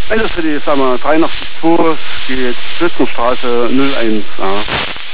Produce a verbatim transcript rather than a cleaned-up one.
Also für die, sagen wir, dreiundachtzig zwei, die Schützenstraße null eins. Ja.